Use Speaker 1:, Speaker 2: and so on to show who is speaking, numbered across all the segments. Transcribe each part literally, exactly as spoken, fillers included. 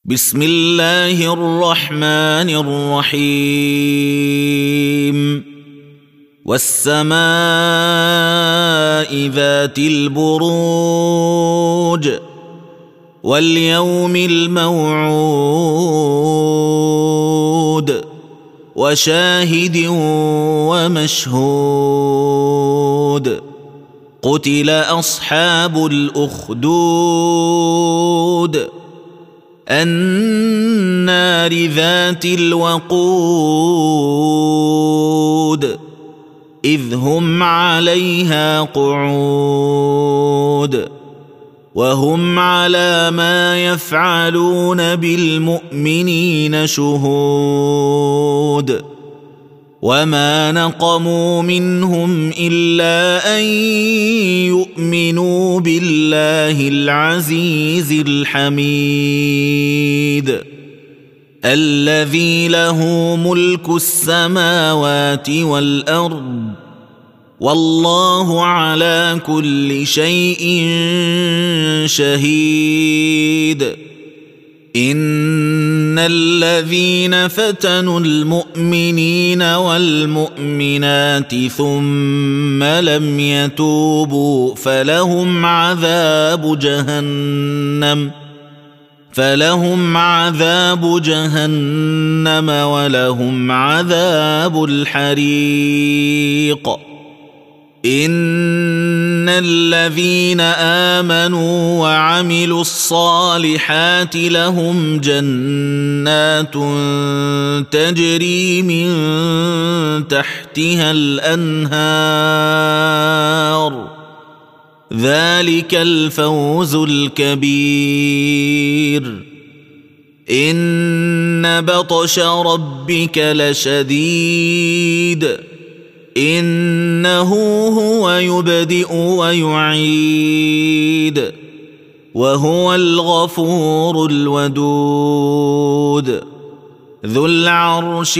Speaker 1: بسم الله الرحمن الرحيم والسماء ذات البروج واليوم الموعود وشاهد ومشهود قتل أصحاب الأخدود النار ذات الوقود إذ هم عليها قعود وهم على ما يفعلون بالمؤمنين شهود وما نقموا منهم إلا أن يؤمنوا بالله العزيز الحميد الذي له ملك السماوات والأرض والله على كل شيء شهيد إن الذين فتنوا المؤمنين والمؤمنات ثم لم يتوبوا فلهم عذاب جهنم فلهم عذاب جهنم ولهم عذاب الحريق إن الذين آمنوا وعملوا الصالحات لهم جنات تجري من تحتها الأنهار ذلك الفوز الكبير إن بطش ربك لشديد إنه هو يبدئ ويعيد وهو الغفور الودود ذو العرش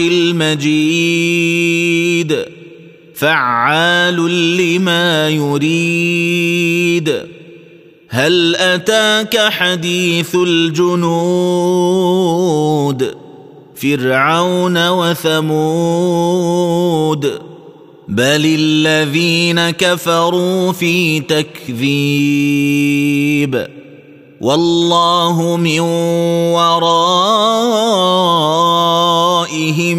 Speaker 1: المجيد فعال لما يريد هل أتاك حديث الجنود فرعون وثمود بل الذين كفروا في تكذيب والله من ورائهم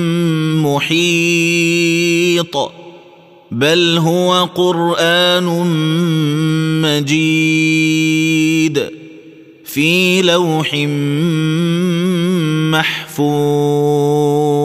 Speaker 1: محيط بل هو قرآن مجيد في لوح محفوظ.